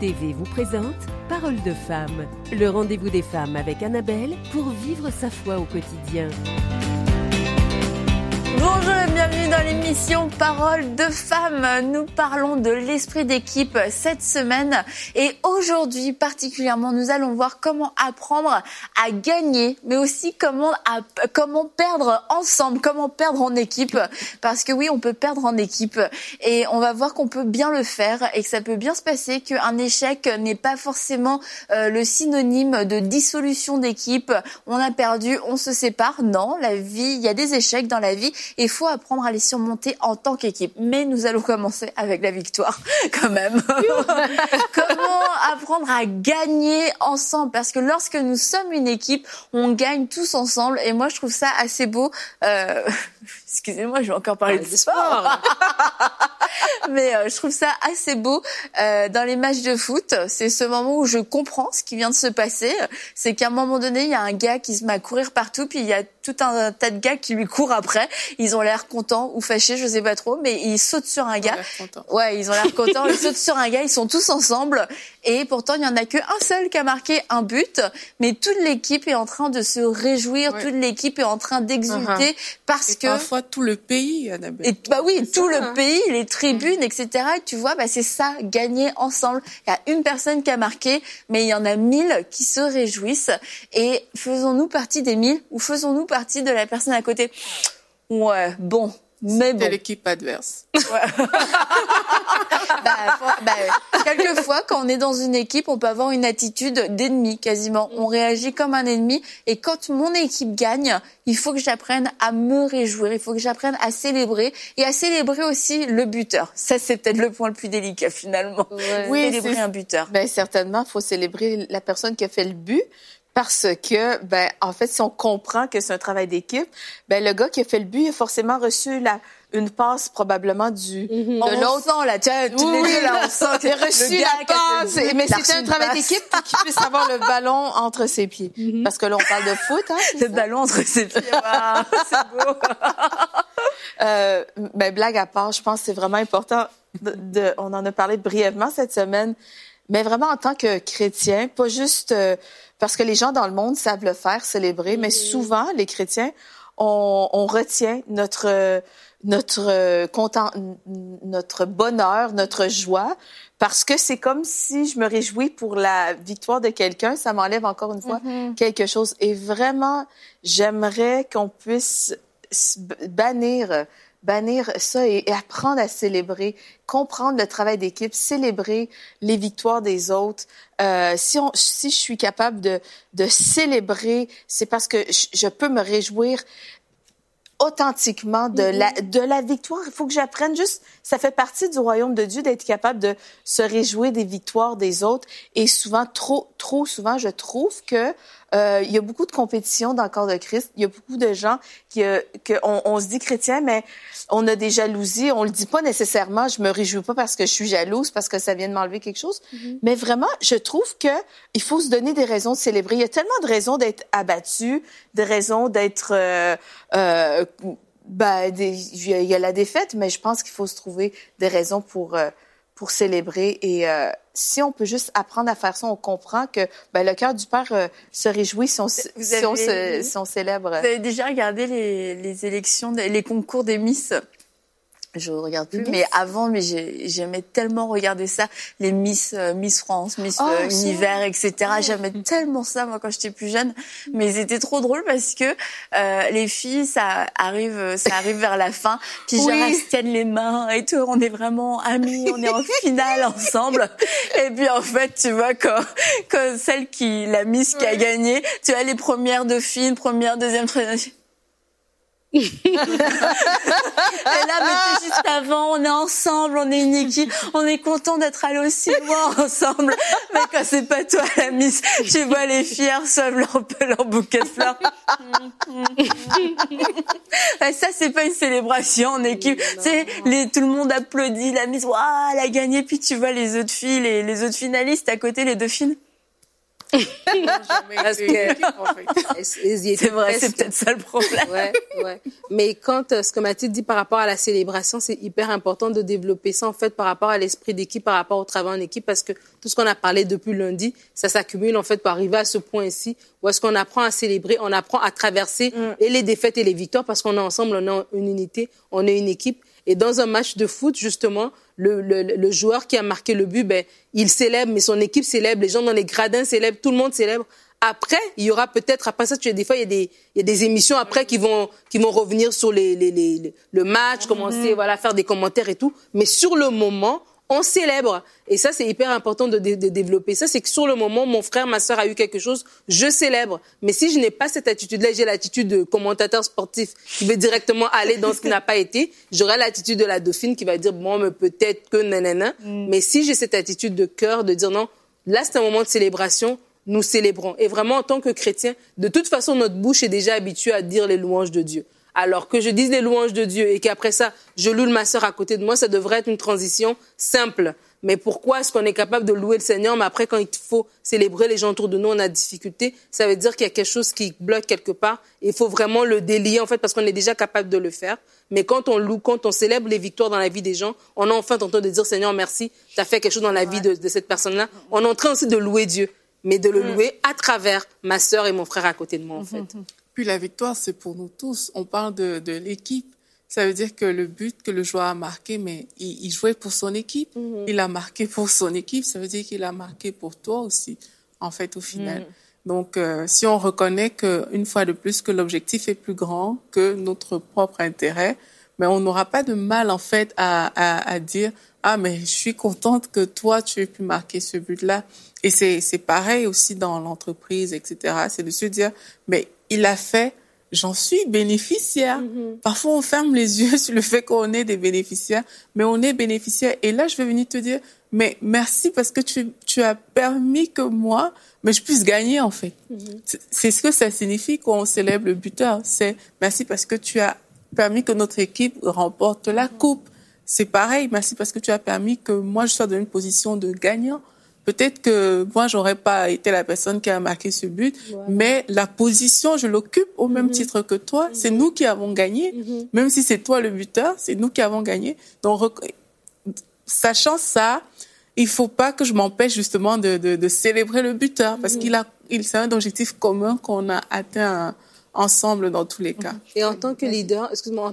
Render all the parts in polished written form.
TV vous présente Parole de femme, le rendez-vous des femmes avec Annabelle pour vivre sa foi au quotidien. Bonjour et bienvenue dans l'émission Parole de femmes. Nous parlons de l'esprit d'équipe cette semaine et aujourd'hui particulièrement nous allons voir comment apprendre à gagner mais aussi comment perdre ensemble, comment perdre en équipe parce que oui on peut perdre en équipe et on va voir qu'on peut bien le faire et que ça peut bien se passer, qu'un échec n'est pas forcément le synonyme de dissolution d'équipe. On a perdu, on se sépare. Non, la vie, il y a des échecs dans la vie. Il faut apprendre à les surmonter en tant qu'équipe. Mais nous allons commencer avec la victoire, quand même. Comment apprendre à gagner ensemble? Parce que lorsque nous sommes une équipe, on gagne tous ensemble. Et moi, je trouve ça assez beau. Excusez-moi, je vais encore parler de sport. Mais je trouve ça assez beau dans les matchs de foot. C'est ce moment où je comprends ce qui vient de se passer. C'est qu'à un moment donné, il y a un gars qui se met à courir partout, puis il y a tout un tas de gars qui lui courent après. Ils ont l'air contents ou fâchés, je sais pas trop, mais ils sautent sur un gars. Ouais, ils ont l'air contents. Ils sautent sur un gars. Ils sont tous ensemble. Et pourtant, il y en a qu'un seul qui a marqué un but. Mais toute l'équipe est en train de se réjouir. Ouais. Toute l'équipe est en train d'exulter parce que parfois tout le pays, Annabelle. Et bah oui, tout le pays, les tribunes, etc. Et tu vois, bah c'est ça, gagner ensemble. Il y a une personne qui a marqué, mais il y en a 1000 qui se réjouissent. Et faisons-nous partie des 1000 ou faisons-nous partie de la personne à côté? Ouais, bon. Mais c'était l'équipe adverse. Ouais. Quelquefois, quand on est dans une équipe, on peut avoir une attitude d'ennemi quasiment. On réagit comme un ennemi. Et quand mon équipe gagne, il faut que j'apprenne à me réjouir. Il faut que j'apprenne à célébrer et à célébrer aussi le buteur. Ça, c'est peut-être le point le plus délicat finalement. Ouais. Oui, célébrer un buteur. Ben certainement, il faut célébrer la personne qui a fait le but. Parce que, en fait, si on comprend que c'est un travail d'équipe, le gars qui a fait le but a forcément reçu une passe probablement de l'autre. On sent, là, tu vois, oui, là, on sent qu'il a reçu la passe. Mais c'était un travail d'équipe pour qu'il puisse avoir le ballon entre ses pieds. Parce que là, on parle de foot, hein. Le ballon entre ses pieds. Ah, c'est beau. Blague à part, je pense que c'est vraiment important on en a parlé brièvement cette semaine, mais vraiment en tant que chrétien, pas juste parce que les gens dans le monde savent le faire, célébrer, mais souvent, les chrétiens, on retient notre bonheur, notre joie, parce que c'est comme si je me réjouis pour la victoire de quelqu'un, ça m'enlève encore une fois quelque chose. Et vraiment, j'aimerais qu'on puisse bannir ça et apprendre à célébrer, comprendre le travail d'équipe, célébrer les victoires des autres. Si je suis capable de célébrer, c'est parce que je peux me réjouir authentiquement de la victoire. Il faut que j'apprenne ça fait partie du royaume de Dieu d'être capable de se réjouir des victoires des autres. Et souvent, trop souvent, je trouve que il y a beaucoup de compétition dans le corps de Christ. Il y a beaucoup de gens on se dit chrétien, mais on a des jalousies. On le dit pas nécessairement. Je me réjouis pas parce que je suis jalouse, parce que ça vient de m'enlever quelque chose. Mais vraiment, je trouve que il faut se donner des raisons de célébrer. Il y a tellement de raisons d'être abattu, de raisons d'être il y a la défaite, mais je pense qu'il faut se trouver des raisons pour célébrer. Et si on peut juste apprendre à faire ça, on comprend que le cœur du Père se réjouit si on célèbre. Vous avez déjà regardé les élections, les concours des Miss? Je regarde plus, mais avant, j'aimais tellement regarder ça, les Miss France, Miss Univers, etc. J'aimais tellement ça, moi, quand j'étais plus jeune. Mais c'était trop drôle parce que les filles, ça arrive vers la fin, puis genre, elles se tiennent les mains et tout, on est vraiment amis, on est en finale ensemble. Et puis en fait, tu vois, quand la Miss qui a gagné, tu vois, les premières dauphines, première, deuxième, troisième. Et là, mais juste avant, on est ensemble, on est une équipe, on est content d'être allés aussi loin ensemble. Mais quand c'est pas toi la Miss, tu vois les filles reçoivent leur bouquet de fleurs. Ça, c'est pas une célébration en équipe. C'est tout le monde applaudit la Miss, waouh, elle a gagné. Puis tu vois les autres filles, les autres finalistes à côté, les dauphines. Parce que, en fait. C'est vrai, c'est peut-être ça le problème. Ouais. Mais quand, ce que Mathilde dit par rapport à la célébration, c'est hyper important de développer ça, en fait, par rapport à l'esprit d'équipe, par rapport au travail en équipe, parce que tout ce qu'on a parlé depuis lundi, ça s'accumule, en fait, pour arriver à ce point ici, où est-ce qu'on apprend à célébrer, on apprend à traverser et les défaites et les victoires, parce qu'on est ensemble, on est une unité, on est une équipe. Et dans un match de foot, justement, le joueur qui a marqué le but, il célèbre, mais son équipe célèbre, les gens dans les gradins célèbrent, tout le monde célèbre. Après, il y aura peut-être, après ça, des fois, il y a des émissions après qui vont revenir sur le match, commencer, faire des commentaires et tout. Mais sur le moment, on célèbre. Et ça, c'est hyper important de développer. Ça, c'est que sur le moment, mon frère, ma sœur a eu quelque chose, je célèbre. Mais si je n'ai pas cette attitude-là, j'ai l'attitude de commentateur sportif qui veut directement aller dans ce qui n'a pas été, j'aurai l'attitude de la dauphine qui va dire, bon, mais peut-être que nanana. Mais si j'ai cette attitude de cœur, de dire non, là, c'est un moment de célébration, nous célébrons. Et vraiment, en tant que chrétien, de toute façon, notre bouche est déjà habituée à dire les louanges de Dieu. Alors que je dise les louanges de Dieu et qu'après ça, je loue ma sœur à côté de moi, ça devrait être une transition simple. Mais pourquoi est-ce qu'on est capable de louer le Seigneur, mais après, quand il faut célébrer les gens autour de nous, on a des difficultés? Ça veut dire qu'il y a quelque chose qui bloque quelque part. Il faut vraiment le délier, en fait, parce qu'on est déjà capable de le faire. Mais quand on loue, quand on célèbre les victoires dans la vie des gens, on a enfin tenté de dire, Seigneur, merci, tu as fait quelque chose dans la vie de cette personne-là. On est en train aussi de louer Dieu, mais de le louer à travers ma sœur et mon frère à côté de moi, en fait. Puis la victoire, c'est pour nous tous. On parle de l'équipe. Ça veut dire que le but que le joueur a marqué, mais il jouait pour son équipe. Il a marqué pour son équipe. Ça veut dire qu'il a marqué pour toi aussi, en fait, au final. Donc, si on reconnaît qu'une fois de plus que l'objectif est plus grand que notre propre intérêt, mais on n'aura pas de mal, en fait, à dire « Ah, mais je suis contente que toi, tu aies pu marquer ce but-là. » Et c'est pareil aussi dans l'entreprise, etc. C'est de se dire « Mais il a fait, j'en suis bénéficiaire. » Parfois, on ferme les yeux sur le fait qu'on est des bénéficiaires, mais on est bénéficiaire. Et là, je vais venir te dire « Mais merci parce que tu as permis que moi, mais je puisse gagner, en fait. » C'est ce que ça signifie quand on célèbre le buteur. C'est « Merci parce que tu as permis que notre équipe remporte la coupe. » C'est pareil, merci parce que tu as permis que moi, je sois dans une position de gagnant. Peut-être que moi, j'aurais pas été la personne qui a marqué ce but, mais la position, je l'occupe au même titre que toi. C'est nous qui avons gagné. Même si c'est toi le buteur, c'est nous qui avons gagné. Donc, sachant ça, il faut pas que je m'empêche justement de célébrer le buteur parce c'est un objectif commun qu'on a atteint ensemble dans tous les cas. Et en tant que leader,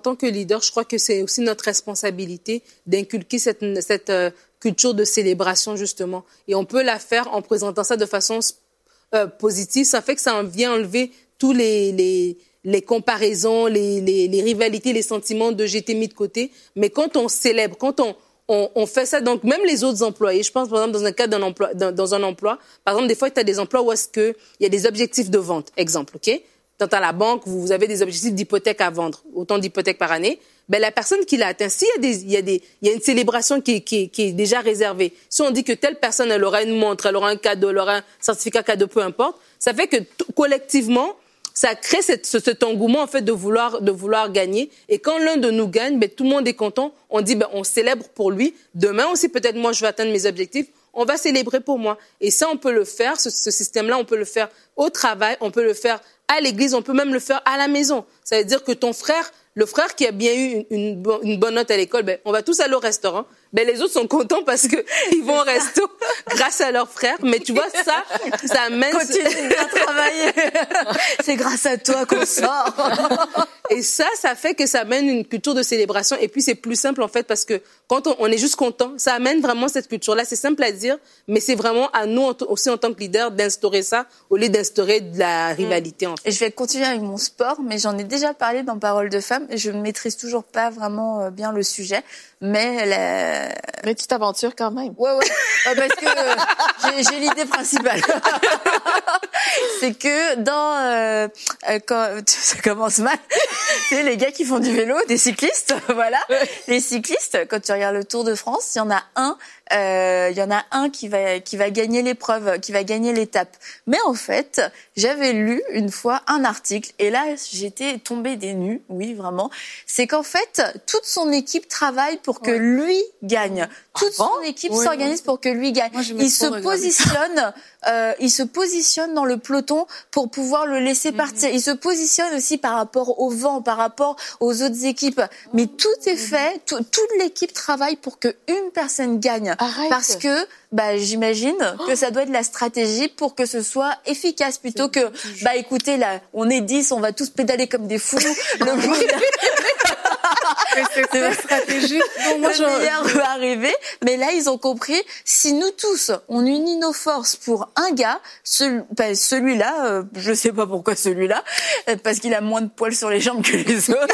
je crois que c'est aussi notre responsabilité d'inculquer cette culture de célébration, justement. Et on peut la faire en présentant ça de façon positive. Ça fait que ça vient enlever tous les comparaisons, les rivalités, les sentiments de j'ai été mis de côté. Mais quand on célèbre, quand on fait ça, donc même les autres employés, je pense par exemple dans un cadre dans un emploi, par exemple des fois tu as des emplois où est-ce que il y a des objectifs de vente, exemple, OK? Quand à la banque, vous avez des objectifs d'hypothèque à vendre, autant d'hypothèques par année, la personne qui l'a atteint, s'il y a une célébration qui est déjà réservée, si on dit que telle personne, elle aura une montre, elle aura un cadeau, elle aura un certificat cadeau, peu importe, ça fait que collectivement, ça crée cet engouement en fait de vouloir gagner. Et quand l'un de nous gagne, tout le monde est content. On dit on célèbre pour lui. Demain aussi, peut-être moi, je vais atteindre mes objectifs. On va célébrer pour moi. Et ça, on peut le faire. Ce système-là, on peut le faire au travail, on peut le faire à l'église, on peut même le faire à la maison. Ça veut dire que ton frère, le frère qui a bien eu une bonne note à l'école, on va tous aller au restaurant. Les autres sont contents parce que ils vont au resto grâce à leur frère. Mais tu vois, ça amène... Continue de travailler. C'est grâce à toi qu'on sort. Et ça fait que ça amène une culture de célébration. Et puis, c'est plus simple, en fait, parce que quand on est juste content, ça amène vraiment cette culture-là. C'est simple à dire, mais c'est vraiment à nous aussi, en tant que leader, d'instaurer ça au lieu d'instaurer de la rivalité, en fait. Et je vais continuer avec mon sport, mais j'en ai déjà parlé dans Parole de Femme. Et je ne maîtrise toujours pas vraiment bien le sujet. Mais tu t'aventures quand même. Ouais, parce que j'ai l'idée principale. C'est que quand ça commence mal, c'est les gars qui font du vélo, des cyclistes, voilà. Les cyclistes, quand tu regardes le Tour de France, il y en a un qui va gagner l'épreuve, qui va gagner l'étape. Mais en fait, j'avais lu une fois un article et là, j'étais tombée des nues, oui, vraiment. dernièrement, c'est qu'en fait, toute son équipe travaille pour que lui gagne. Toute son équipe s'organise pour que lui gagne. Moi, Il se positionne dans le peloton pour pouvoir le laisser partir. Il se positionne aussi par rapport au vent, par rapport aux autres équipes. Mais tout est fait, toute l'équipe travaille pour que une personne gagne. Arrête. Parce que, j'imagine que ça doit être la stratégie pour que ce soit efficace plutôt que, écoutez, là, on est 10, on va tous pédaler comme des fous. Mais c'est très stratégique. Donc, moi, le meilleur va arriver. Mais là, ils ont compris, si nous tous, on unit nos forces pour un gars, celui-là, je sais pas pourquoi celui-là, parce qu'il a moins de poils sur les jambes que les autres.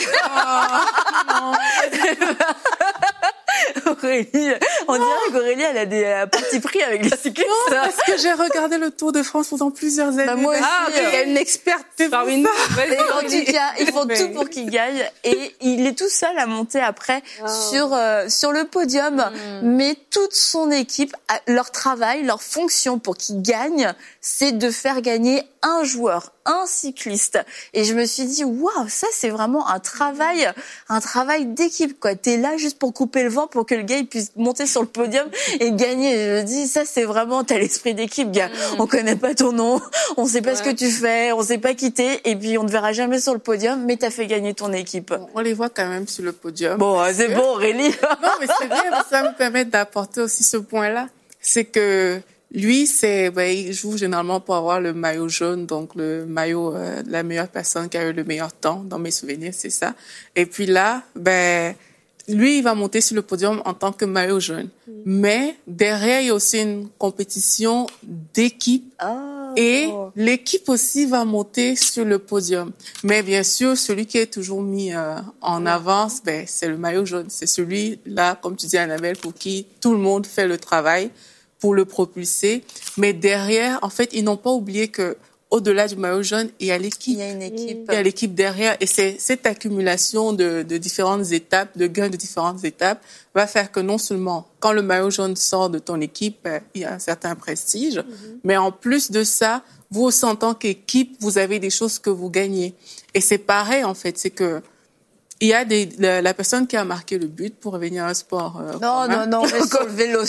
Aurélie, on dirait qu'Aurélie, elle a des partis pris avec les cyclistes. Non, parce que j'ai regardé le Tour de France pendant plusieurs années. Moi aussi. Il y a une experte parmi nous. Et en tout cas, ils font tout pour qu'il gagne. Et il est tout seul à monter après sur le podium. Mais toute son équipe, leur travail, leur fonction pour qu'il gagne, c'est de faire gagner un joueur, un cycliste. Et je me suis dit, waouh, ça c'est vraiment un travail d'équipe, quoi. T'es là juste pour couper le vent, pour que le gars il puisse monter sur le podium et gagner. Et je me dis, ça c'est vraiment, t'as l'esprit d'équipe, gars. On connaît pas ton nom, on sait pas ce que tu fais, on sait pas qui t'es, et puis on te verra jamais sur le podium, mais t'as fait gagner ton équipe. Bon, on les voit quand même sur le podium. Bon, c'est bon, Aurélie. Non, mais c'est bien, ça me permet d'apporter aussi ce point-là. C'est que lui, il joue généralement pour avoir le maillot jaune, donc le maillot de la meilleure personne qui a eu le meilleur temps. Dans mes souvenirs, c'est ça. Et puis là, lui, il va monter sur le podium en tant que maillot jaune. Mais derrière, il y a aussi une compétition d'équipe. Et l'équipe aussi va monter sur le podium. Mais bien sûr, celui qui est toujours mis en avance, c'est le maillot jaune. C'est celui-là, comme tu dis, Annabelle, pour qui tout le monde fait le travail pour le propulser. Mais derrière, en fait, ils n'ont pas oublié que au-delà du maillot jaune, il y a l'équipe. Il y a une équipe. Il y a l'équipe derrière. Et c'est cette accumulation de différentes étapes, de gains de différentes étapes, va faire que non seulement, quand le maillot jaune sort de ton équipe, il y a un certain prestige, mais en plus de ça, vous aussi, en tant qu'équipe, vous avez des choses que vous gagnez. Et c'est pareil, en fait, c'est que il y a la personne qui a marqué le but pour revenir à un sport. Non, mais sur le vélo.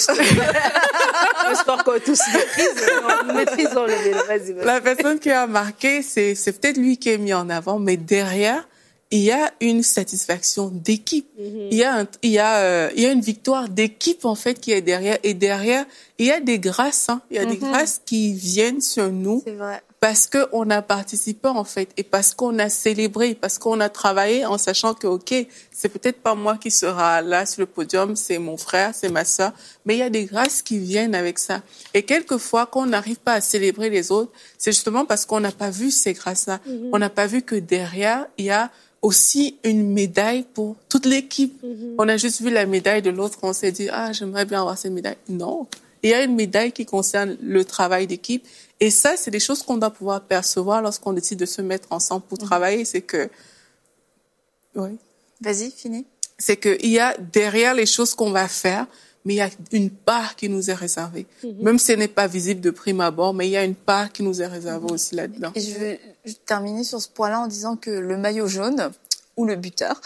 Un sport qu'on tous maîtrisons le vélo. Vas-y. La personne qui a marqué, c'est peut-être lui qui est mis en avant, mais derrière, il y a une satisfaction d'équipe. Il y a une victoire d'équipe, en fait, qui est derrière. Et derrière, il y a des grâces, Il y a des grâces qui viennent sur nous. C'est vrai. Parce que on a participé, en fait, et parce qu'on a célébré, parce qu'on a travaillé en sachant que, OK, c'est peut-être pas moi qui sera là sur le podium, c'est mon frère, c'est ma sœur, mais il y a des grâces qui viennent avec ça. Et quelquefois, quand on n'arrive pas à célébrer les autres, c'est justement parce qu'on n'a pas vu ces grâces-là. On n'a pas vu que derrière, il y a aussi une médaille pour toute l'équipe. On a juste vu la médaille de l'autre, on s'est dit, j'aimerais bien avoir cette médaille. Non. Il y a une médaille qui concerne le travail d'équipe. Et ça, c'est des choses qu'on doit pouvoir percevoir lorsqu'on décide de se mettre ensemble pour travailler. C'est que... Oui. Vas-y, finis. C'est qu'il y a derrière les choses qu'on va faire, mais il y a une part qui nous est réservée. Même si ce n'est pas visible de prime abord, mais il y a une part qui nous est réservée aussi là-dedans. Et je veux terminer sur ce point-là en disant que le maillot jaune, ou le buteur,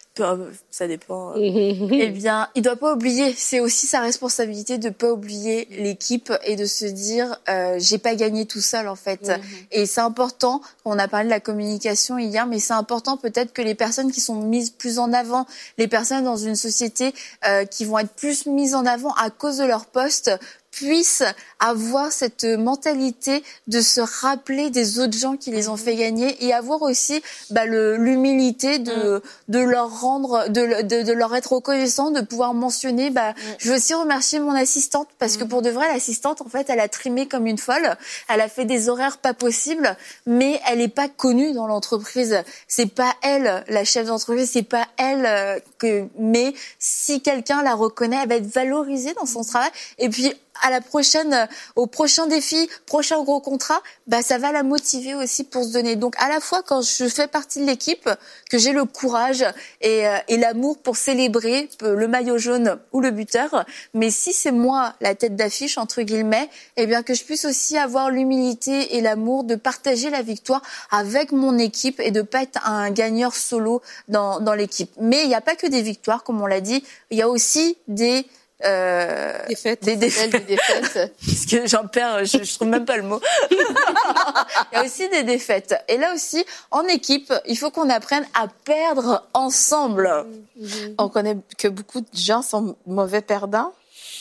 ça dépend. Eh bien, il doit pas oublier. C'est aussi sa responsabilité de pas oublier l'équipe et de se dire, j'ai pas gagné tout seul en fait. Et c'est important. On a parlé de la communication hier, mais c'est important peut-être que les personnes qui sont mises plus en avant, les personnes dans une société qui vont être plus mises en avant à cause de leur poste, puissent avoir cette mentalité de se rappeler des autres gens qui les ont fait gagner et avoir aussi l'humilité de leur rendre, de leur être reconnaissant, de pouvoir mentionner. Je veux aussi remercier mon assistante parce que pour de vrai, l'assistante, en fait, elle a trimé comme une folle. Elle a fait des horaires pas possibles, mais elle est pas connue dans l'entreprise. C'est pas elle la chef d'entreprise, c'est pas elle mais si quelqu'un la reconnaît, elle va être valorisée dans son travail. Et puis au prochain défi, prochain gros contrat, ça va la motiver aussi pour se donner. Donc, à la fois, quand je fais partie de l'équipe, que j'ai le courage et l'amour pour célébrer le maillot jaune ou le buteur, mais si c'est moi la tête d'affiche, entre guillemets, eh bien, que je puisse aussi avoir l'humilité et l'amour de partager la victoire avec mon équipe et de pas être un gagneur solo dans l'équipe. Mais il n'y a pas que des victoires, comme on l'a dit, il y a aussi des défaites. Des défaites. Parce que j'en perds, je trouve même pas le mot. Il y a aussi des défaites. Et là aussi, en équipe, il faut qu'on apprenne à perdre ensemble. On connaît que beaucoup de gens sont mauvais perdants.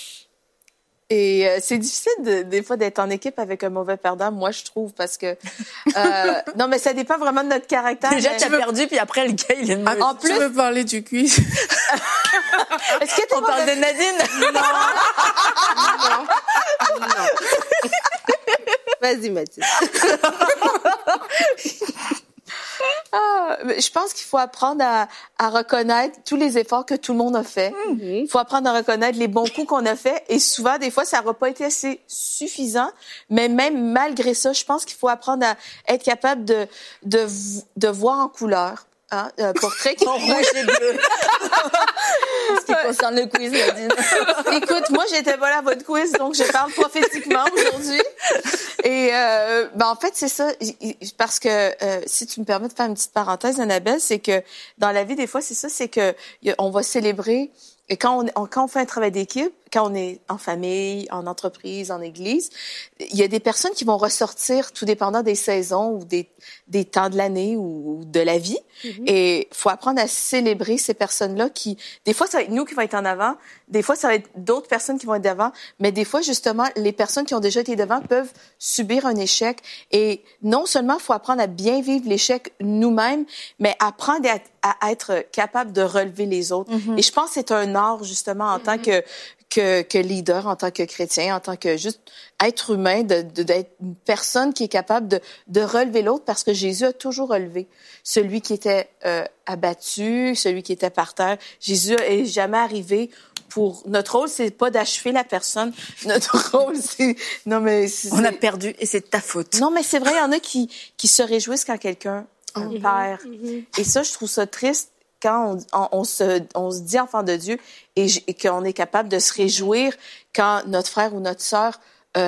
Et c'est difficile des fois d'être en équipe avec un mauvais perdant, moi je trouve, parce que non, mais ça dépend vraiment de notre caractère. Déjà tu as perdu, puis après le gars il est mauvais. En plus, tu veux parler du quiz? Est-ce que on parle de Nadine? Non. Vas-y Mathilde. Je pense qu'il faut apprendre à reconnaître tous les efforts que tout le monde a fait. Il faut apprendre à reconnaître les bons coups qu'on a fait. Et souvent, des fois, ça n'aura pas été assez suffisant. Mais même malgré ça, je pense qu'il faut apprendre à être capable de voir en couleur. Hein, portrait qui en rouge et bleu. Ce qui concerne le quiz, Nadine. Écoute, moi, j'étais pas là à votre quiz, donc je parle prophétiquement aujourd'hui. Et en fait, c'est ça, parce que si tu me permets de faire une petite parenthèse, Annabelle, c'est que dans la vie, des fois, c'est ça, c'est que on va célébrer. Et quand on fait un travail d'équipe, quand on est en famille, en entreprise, en église, il y a des personnes qui vont ressortir tout dépendant des saisons ou des temps de l'année ou de la vie. Et faut apprendre à célébrer ces personnes-là qui, des fois, ça va être nous qui vont être en avant, des fois, ça va être d'autres personnes qui vont être devant, mais des fois, justement, les personnes qui ont déjà été devant peuvent subir un échec. Et non seulement faut apprendre à bien vivre l'échec nous-mêmes, mais apprendre à être capable de relever les autres. Et je pense que c'est un art, justement, en tant que leader, en tant que chrétien, en tant que juste être humain, d'être une personne qui est capable de relever l'autre, parce que Jésus a toujours relevé celui qui était abattu, celui qui était par terre. Jésus est jamais arrivé pour... Notre rôle, c'est pas d'achever la personne. Notre rôle, c'est... Non, mais... On a perdu et c'est ta faute. Non, mais c'est vrai, il y en a qui se réjouissent quand quelqu'un perd. Et ça, je trouve ça triste quand on se dit enfant de Dieu et qu'on est capable de se réjouir quand notre frère ou notre sœur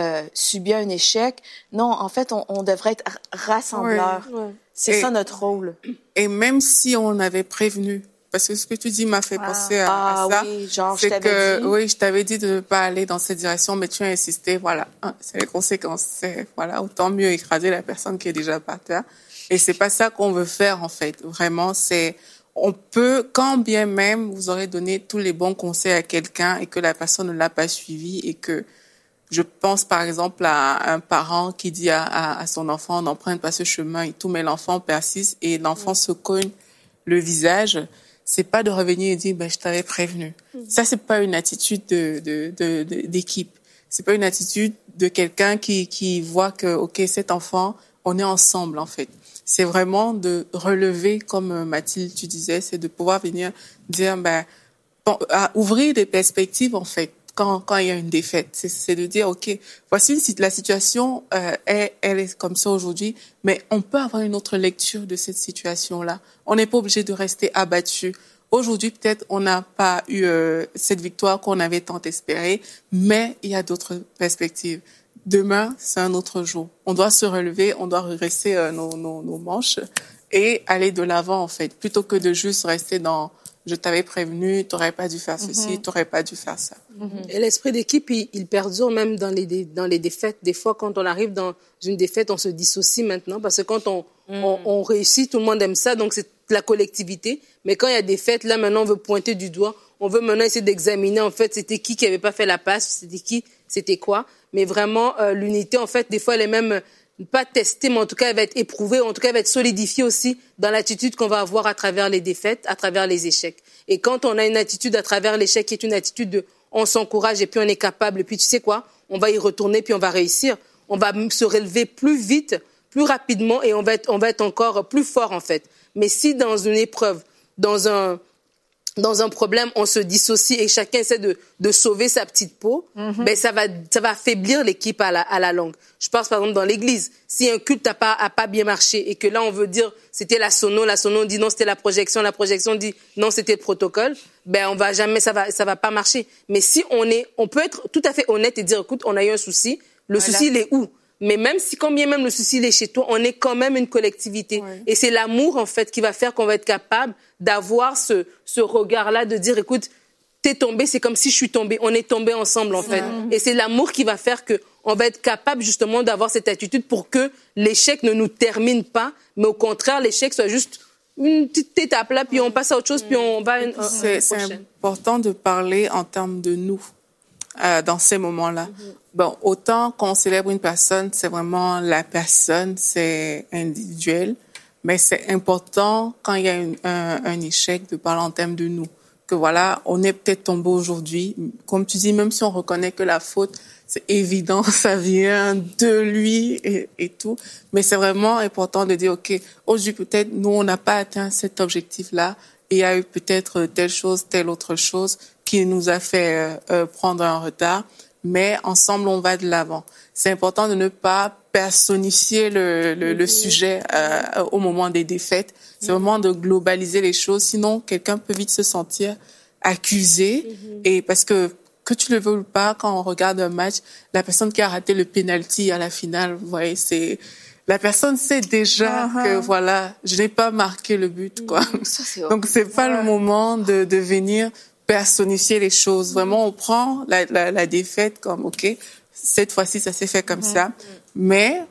subit un échec. Non, en fait, on devrait être rassembleur. Ouais. C'est ça notre rôle. Et même si on avait prévenu, parce que ce que tu dis m'a fait penser à ça. Oui, genre, c'est que, oui, je t'avais dit de ne pas aller dans cette direction, mais tu as insisté, voilà. C'est les conséquences. C'est, voilà, autant mieux écraser la personne qui est déjà par terre. Et c'est pas ça qu'on veut faire, en fait. Vraiment, on peut, quand bien même vous aurez donné tous les bons conseils à quelqu'un et que la personne ne l'a pas suivi et que je pense par exemple à un parent qui dit à son enfant n'emprunte pas ce chemin et tout, mais l'enfant persiste et l'enfant se cogne le visage. C'est pas de revenir et dire je t'avais prévenu. Ça c'est pas une attitude d'équipe. C'est pas une attitude de quelqu'un qui voit que ok, cet enfant, on est ensemble en fait. C'est vraiment de relever, comme Mathilde tu disais, c'est de pouvoir venir dire ouvrir des perspectives en fait. Quand il y a une défaite, c'est de dire ok, voici la situation, elle est comme ça aujourd'hui, mais on peut avoir une autre lecture de cette situation-là. On n'est pas obligé de rester abattu. Aujourd'hui, peut-être on n'a pas eu cette victoire qu'on avait tant espérée, mais il y a d'autres perspectives. Demain, c'est un autre jour. On doit se relever, on doit redresser nos manches et aller de l'avant en fait, plutôt que de juste rester dans je t'avais prévenu, t'aurais pas dû faire ceci, t'aurais pas dû faire ça. Et l'esprit d'équipe, il perdure même dans les défaites. Des fois, quand on arrive dans une défaite, on se dissocie maintenant parce que quand on réussit, tout le monde aime ça, donc c'est la collectivité. Mais quand il y a des défaites, là maintenant, on veut pointer du doigt. On veut maintenant essayer d'examiner, en fait, c'était qui avait pas fait la passe, c'était qui, c'était quoi. Mais vraiment, l'unité, en fait, des fois, elle est même pas testée, mais en tout cas, elle va être éprouvée, en tout cas, elle va être solidifiée aussi dans l'attitude qu'on va avoir à travers les défaites, à travers les échecs. Et quand on a une attitude à travers l'échec qui est une attitude de on s'encourage et puis on est capable, et puis tu sais quoi, on va y retourner puis on va réussir. On va se relever plus vite, plus rapidement et on va être encore plus fort en fait. Mais si dans une épreuve, dans dans un problème, on se dissocie et chacun essaie de sauver sa petite peau, ben ça va affaiblir l'équipe à la longue. Je pense par exemple dans l'église, si un culte a pas bien marché et que là on veut dire c'était la sono dit non c'était la projection dit non c'était le protocole, ben on va jamais ça va pas marcher. Mais si on peut être tout à fait honnête et dire écoute on a eu un souci, souci il est où? Mais même si, quand bien même le souci il est chez toi, on est quand même une collectivité. Ouais. Et c'est l'amour, en fait, qui va faire qu'on va être capable d'avoir ce regard-là, de dire, écoute, t'es tombé, c'est comme si je suis tombée. On est tombés ensemble, en fait. Et c'est l'amour qui va faire qu'on va être capable, justement, d'avoir cette attitude pour que l'échec ne nous termine pas, mais au contraire, l'échec soit juste une petite étape là, puis on passe à autre chose, puis on va à une prochaine. C'est important de parler en termes de nous. Dans ces moments-là. Bon, autant qu'on célèbre une personne, c'est vraiment la personne, c'est individuel, mais c'est important quand il y a un échec de parler en termes de nous. Que voilà, on est peut-être tombé aujourd'hui, comme tu dis, même si on reconnaît que la faute, c'est évident, ça vient de lui et tout, mais c'est vraiment important de dire, OK, aujourd'hui peut-être nous, on n'a pas atteint cet objectif-là, et il y a eu peut-être telle chose, telle autre chose qui nous a fait prendre un retard, mais ensemble, on va de l'avant. C'est important de ne pas personnifier le sujet au moment des défaites. C'est vraiment de globaliser les choses, sinon quelqu'un peut vite se sentir accusé, et parce que tu le veux ou pas, quand on regarde un match, la personne qui a raté le penalty à la finale, vous voyez, la personne sait déjà que voilà, je n'ai pas marqué le but, quoi. Donc c'est pas le moment de venir personnifier les choses. Vraiment, on prend la défaite comme OK, cette fois-ci ça s'est fait comme ça, mais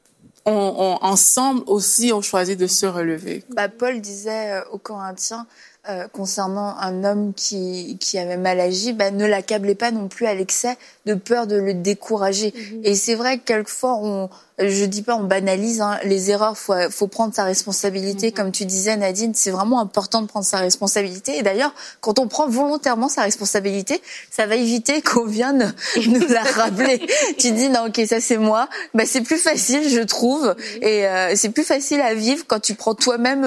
on ensemble aussi on choisit de se relever. Paul disait aux Corinthiens concernant un homme qui avait mal agi, ne l'accablez pas non plus à l'excès de peur de le décourager. Et c'est vrai que quelquefois je dis pas on banalise les erreurs, faut prendre sa responsabilité. Comme tu disais Nadine, c'est vraiment important de prendre sa responsabilité. Et d'ailleurs, quand on prend volontairement sa responsabilité, ça va éviter qu'on vienne nous la rappeler. Tu dis non, ok, ça c'est moi. C'est plus facile, je trouve, et c'est plus facile à vivre quand tu prends toi-même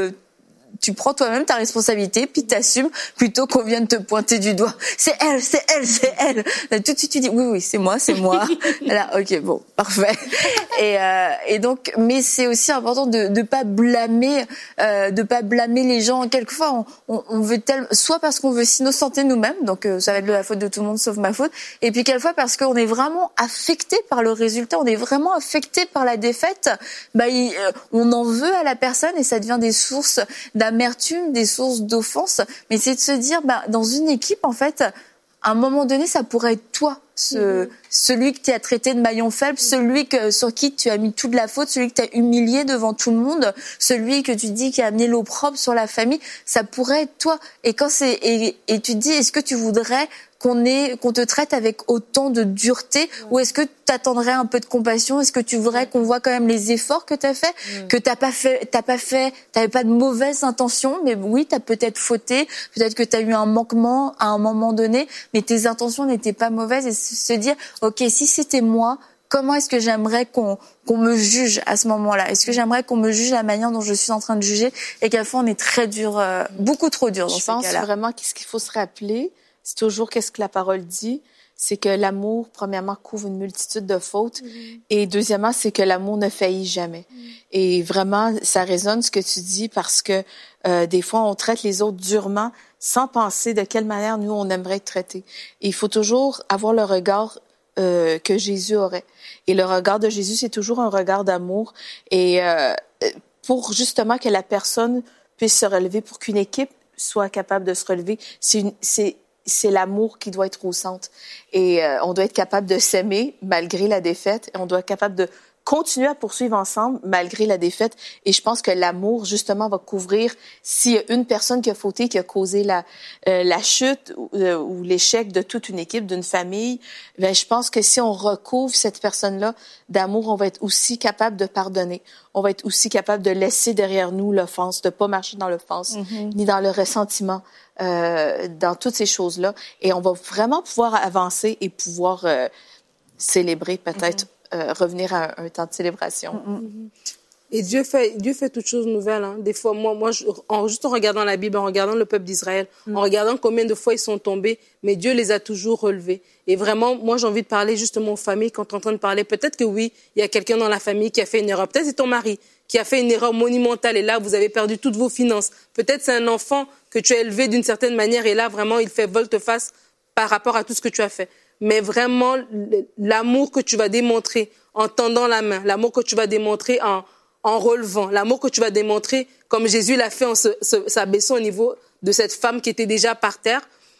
ta responsabilité, puis t'assumes plutôt qu'on vienne te pointer du doigt. C'est elle. Là, tout de suite, tu dis oui, c'est moi. Là, ok, bon, parfait. Et donc, mais c'est aussi important de pas blâmer les gens. Quelquefois, on veut soit parce qu'on veut s'innocenter nous-mêmes, donc ça va être de la faute de tout le monde sauf ma faute. Et puis quelquefois parce qu'on est vraiment affecté par le résultat, on est vraiment affecté par la défaite. On en veut à la personne et ça devient des sources d'amertume, des sources d'offense, mais c'est de se dire, dans une équipe, en fait, à un moment donné, ça pourrait être toi, celui que tu as traité de maillon faible, celui sur qui tu as mis toute la faute, celui que tu as humilié devant tout le monde, celui que tu dis qui a amené l'opprobre sur la famille, ça pourrait être toi. Et tu te dis, est-ce que tu voudrais qu'on te traite avec autant de dureté, ou est-ce que tu attendrais un peu de compassion? Est-ce que tu voudrais qu'on voit quand même les efforts que tu as fait, que t'avais pas de mauvaises intentions, mais oui, tu as peut-être fauté, peut-être que tu as eu un manquement à un moment donné, mais tes intentions n'étaient pas mauvaises, et se dire, OK, si c'était moi, comment est-ce que j'aimerais qu'on me juge à ce moment-là? Est-ce que j'aimerais qu'on me juge la manière dont je suis en train de juger? Et quelquefois, on est très dur, beaucoup trop dur dans ces cas-là. Je pense vraiment qu'est-ce qu'il faut se rappeler, c'est toujours qu'est-ce que la parole dit, c'est que l'amour, premièrement, couvre une multitude de fautes, et deuxièmement, c'est que l'amour ne faillit jamais. Et vraiment, ça résonne ce que tu dis, parce que des fois, on traite les autres durement sans penser de quelle manière nous, on aimerait être traités. Et il faut toujours avoir le regard que Jésus aurait. Et le regard de Jésus, c'est toujours un regard d'amour. Et pour justement que la personne puisse se relever, pour qu'une équipe soit capable de se relever, c'est l'amour qui doit être au centre. Et on doit être capable de s'aimer malgré la défaite. Et on doit être capable de continuer à poursuivre ensemble malgré la défaite. Et je pense que l'amour, justement, va couvrir s'il y a une personne qui a fauté, qui a causé la chute ou l'échec de toute une équipe, d'une famille. Je pense que si on recouvre cette personne-là d'amour, on va être aussi capable de pardonner. On va être aussi capable de laisser derrière nous l'offense, de pas marcher dans l'offense, ni dans le ressentiment, dans toutes ces choses-là. Et on va vraiment pouvoir avancer et pouvoir célébrer peut-être revenir à un temps de célébration. Et Dieu fait toutes choses nouvelles. Hein. Des fois, juste en regardant la Bible, en regardant le peuple d'Israël, en regardant combien de fois ils sont tombés, mais Dieu les a toujours relevés. Et vraiment, moi, j'ai envie de parler justement aux familles quand tu es en train de parler. Peut-être que oui, il y a quelqu'un dans la famille qui a fait une erreur. Peut-être c'est ton mari qui a fait une erreur monumentale et là, vous avez perdu toutes vos finances. Peut-être c'est un enfant que tu as élevé d'une certaine manière et là, vraiment, il fait volte-face par rapport à tout ce que tu as fait. Mais vraiment, l'amour que tu vas démontrer en tendant la main, l'amour que tu vas démontrer en relevant, l'amour que tu vas démontrer comme Jésus l'a fait en s'abaissant au niveau de cette femme qui était déjà par terre,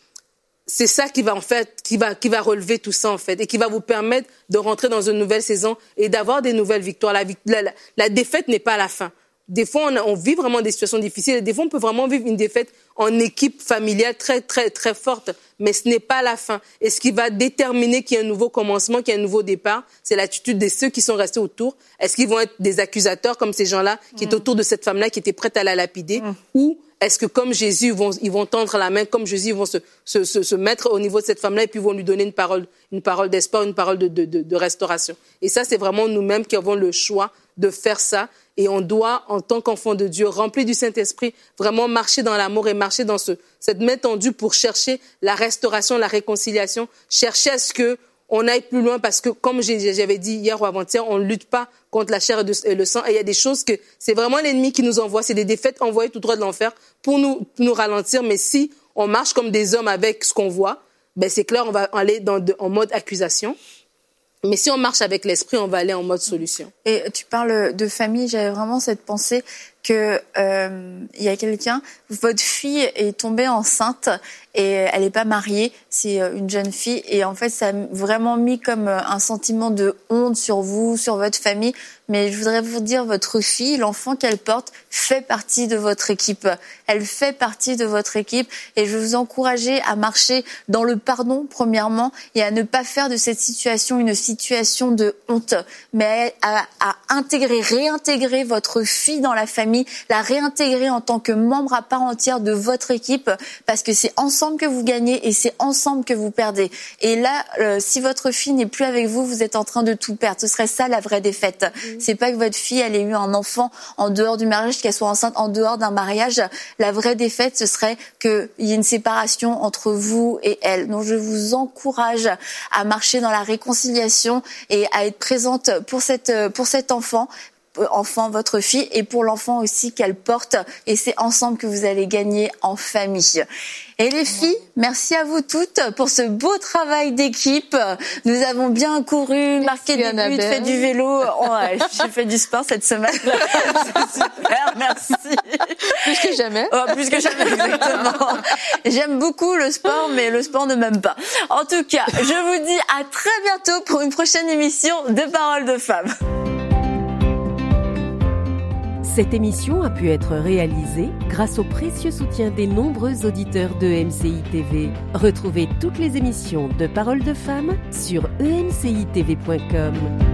c'est ça qui va relever tout ça en fait et qui va vous permettre de rentrer dans une nouvelle saison et d'avoir des nouvelles victoires. La défaite n'est pas la fin. Des fois, on vit vraiment des situations difficiles et des fois, on peut vraiment vivre une défaite en équipe familiale très, très, très forte. Mais ce n'est pas la fin. Et ce qui va déterminer qu'il y a un nouveau commencement, qu'il y a un nouveau départ, c'est l'attitude de ceux qui sont restés autour. Est-ce qu'ils vont être des accusateurs comme ces gens-là qui étaient autour de cette femme-là, qui étaient prêtes à la lapider ou est-ce que comme Jésus, ils vont tendre la main, comme Jésus, ils vont se mettre au niveau de cette femme-là et puis vont lui donner une parole d'espoir, une parole de restauration. Et ça, c'est vraiment nous-mêmes qui avons le choix de faire ça. Et on doit, en tant qu'enfant de Dieu, rempli du Saint-Esprit, vraiment marcher dans l'amour et marcher dans cette main tendue pour chercher la restauration, la réconciliation, chercher à ce que on aille plus loin parce que, comme j'avais dit hier ou avant-hier, on ne lutte pas contre la chair et le sang. Et il y a des choses que c'est vraiment l'ennemi qui nous envoie. C'est des défaites envoyées tout droit de l'enfer pour nous ralentir. Mais si on marche comme des hommes avec ce qu'on voit, ben c'est clair, on va aller en mode accusation. Mais si on marche avec l'esprit, on va aller en mode solution. Et tu parles de famille, j'avais vraiment cette pensée que il y a quelqu'un, votre fille est tombée enceinte et elle n'est pas mariée, c'est une jeune fille et en fait ça a vraiment mis comme un sentiment de honte sur vous, sur votre famille. Mais je voudrais vous dire, votre fille, l'enfant qu'elle porte, fait partie de votre équipe. Elle fait partie de votre équipe et je vais vous encourager à marcher dans le pardon, premièrement, et à ne pas faire de cette situation une situation de honte, mais à réintégrer votre fille dans la famille, la réintégrer en tant que membre à part entière de votre équipe, parce que c'est ensemble que vous gagnez et c'est ensemble que vous perdez. Et là, si votre fille n'est plus avec vous, vous êtes en train de tout perdre. Ce serait ça la vraie défaite. C'est pas que votre fille elle ait eu un enfant en dehors du mariage, qu'elle soit enceinte en dehors d'un mariage. La vraie défaite, ce serait qu'il y ait une séparation entre vous et elle. Donc je vous encourage à marcher dans la réconciliation et à être présente pour cet enfant, votre fille, et pour l'enfant aussi qu'elle porte. Et c'est ensemble que vous allez gagner en famille. Et les filles, merci à vous toutes pour ce beau travail d'équipe. Nous avons bien couru, marqué des buts, fait du vélo. J'ai fait du sport cette semaine. C'est super, merci. Plus que jamais. Plus que jamais, exactement. J'aime beaucoup le sport, mais le sport ne m'aime pas. En tout cas, je vous dis à très bientôt pour une prochaine émission de Paroles de Femmes. Cette émission a pu être réalisée grâce au précieux soutien des nombreux auditeurs de MCI TV. Retrouvez toutes les émissions de Paroles de Femmes sur emcitv.com.